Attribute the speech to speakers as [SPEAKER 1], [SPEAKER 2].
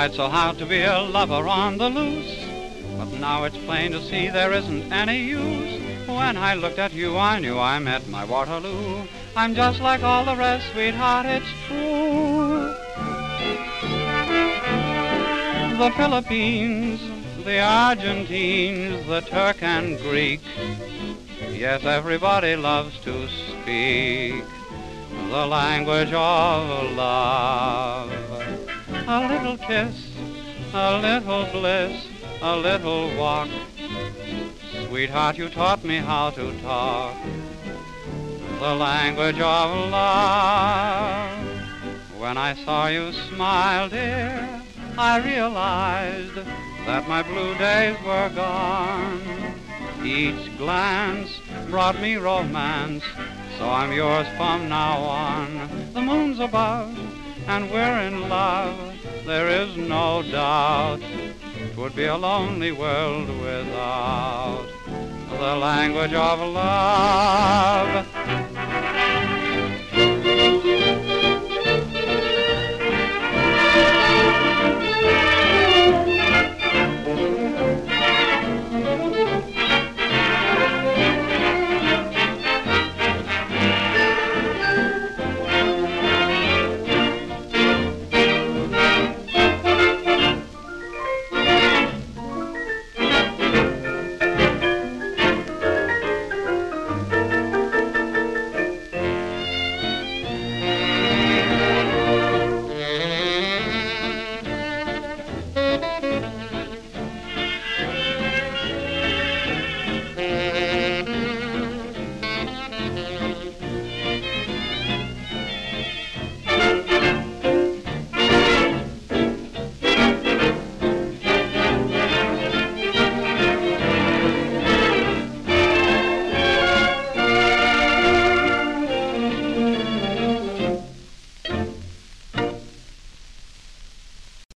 [SPEAKER 1] tried so hard to be a lover on the loose, but now it's plain to see there isn't any use. When I looked at you, I knew I met my Waterloo. I'm just like all the rest, sweetheart, it's true. The Philippines, the Argentines, the Turk and Greek, yes, everybody loves to speak the language of love. A little kiss, a little bliss, a little walk. Sweetheart, you taught me how to talk the language of love. When I saw you smile, dear, I realized that my blue days were gone. Each glance brought me romance, so I'm yours from now on. The moon's above, and we're in love, there is no doubt. 'Twould be a lonely world without the language of love.